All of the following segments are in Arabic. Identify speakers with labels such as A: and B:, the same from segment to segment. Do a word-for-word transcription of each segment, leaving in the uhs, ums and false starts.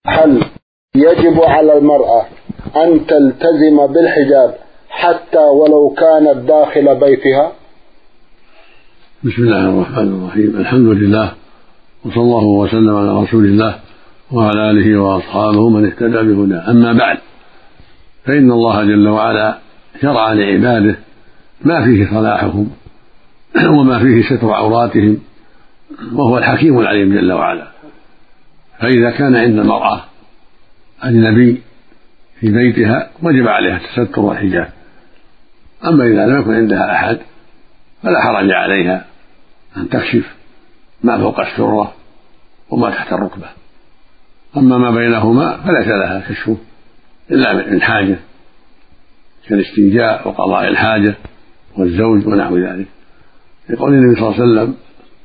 A: هل يجب على المرأة أن تلتزم بالحجاب حتى ولو كانت داخل بيتها؟
B: بسم الله الرحمن الرحيم. الحمد لله، وصلى الله وسلم على رسول الله وعلى آله وأصحابه من اهتدى بهداه. أما بعد، فإن الله جل وعلا شرع لعباده ما فيه صلاحهم وما فيه ستر عوراتهم، وهو الحكيم العليم جل وعلا. فإذا كان عند المرأة أجنبي في بيتها وجب عليها التستر والحجاب. أما إذا لم يكن عندها أحد فلا حرج عليها أن تكشف ما فوق السرة وما تحت الركبة. أما ما بينهما فليس لها كشفه إلا من حاجة كالاستنجاء وقضاء الحاجة والزوج ونحو ذلك، لقول النبي صلى الله عليه وسلم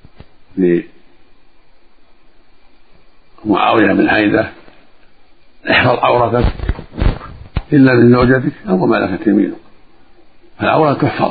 B: لمعاوية بن حيدة: احفظ عورتك إلا من زوجتك أو ما ملكت يمينك. فالعورة تحفظ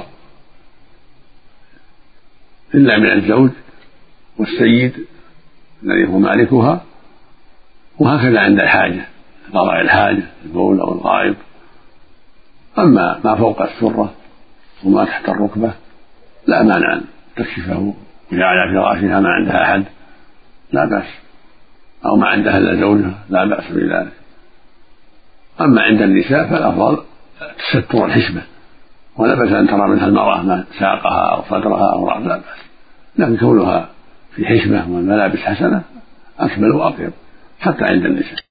B: إلا من الزوج والسيد الذي هو مالكها، وهكذا عند الحاجة قضاء الحاجة البول أو الغائط. أما ما فوق السرة وما تحت الركبة لا مانع أن تكشفه، وهي على فراشها ما عندها أحد لا بأس، أو ما عندها إلا زوجها لا بأس بذلك. أما عند النساء فالأفضل التستر والحشمة، ولا بأس أن ترى منها المرأة ما ساقها أو صدرها أو رأسها لا بأس، لكن كونها في حشمة والملابس حسنة أكمل وأطيب حتى عند النساء.